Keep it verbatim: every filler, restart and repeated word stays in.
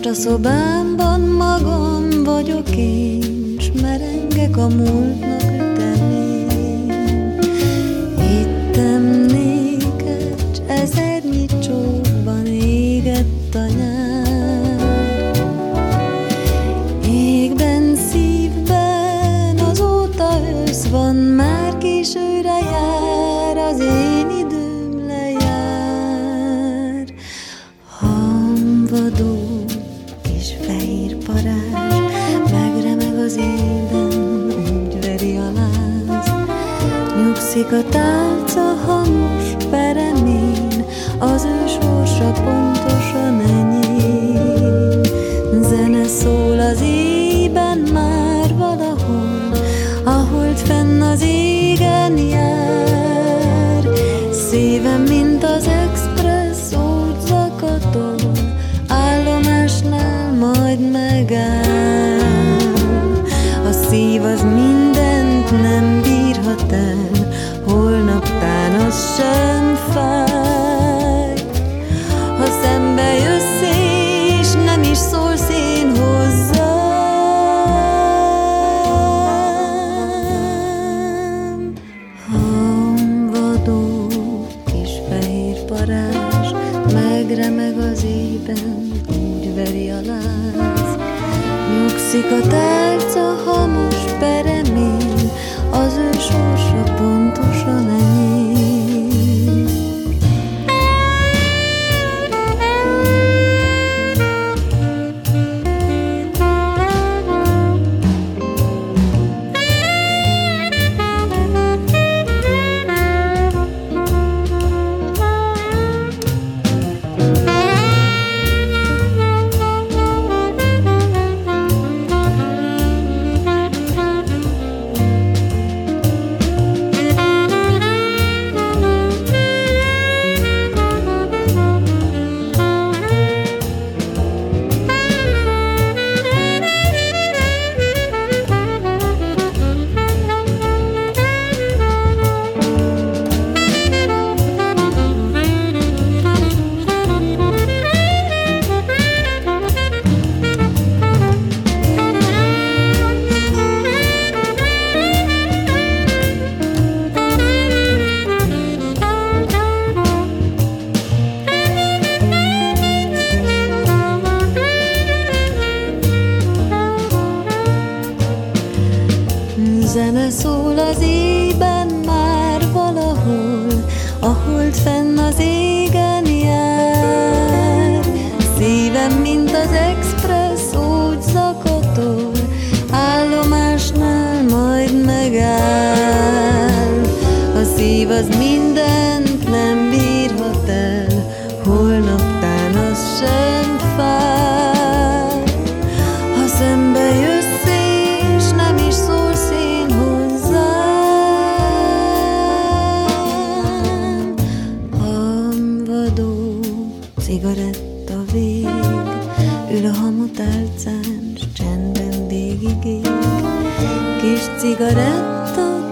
Most a szobámban magam vagyok én, s merengek a múltnak ütemén. Ittem néked, s ezernyi csókban égett a nyár. Égben, szívben azóta ősz van, már későre jár, az én időm lejár. Hamvadó kis fehér parázs, megremeg az ében, úgy veri a láz. Nyugszik a tálca hamos peremén, az ő sorsa pontosan enyém. Zene szól az éjben már valahol, a hold fenn az égen jár. Szívem, mint az expresszót zakatol, állomásnál majd megáll. A szív az mindent nem bírhat el, holnaptán az sem fáj. Ha szembe jössz és nem is szólsz én hozzám. Hamvadó kis fehér parázs, megremeg az ében, úgy veri a láz. Nyugszik a tálca hamos peremén, az ő sorsa pontosan enyém. Zene szól az éjben már valahol, a hold fenn az égen jár. Szívem, mint az expressz, úgy zakatol, állomásnál majd megáll. A szív az mindent nem bírhat el, holnaptán az sem fáj. Ha szembe jössz és nem is szólsz én hozzám. Hamvadó cigaretta vég, ül a hamutálcán, s csendben végig ég. Kis cigaretta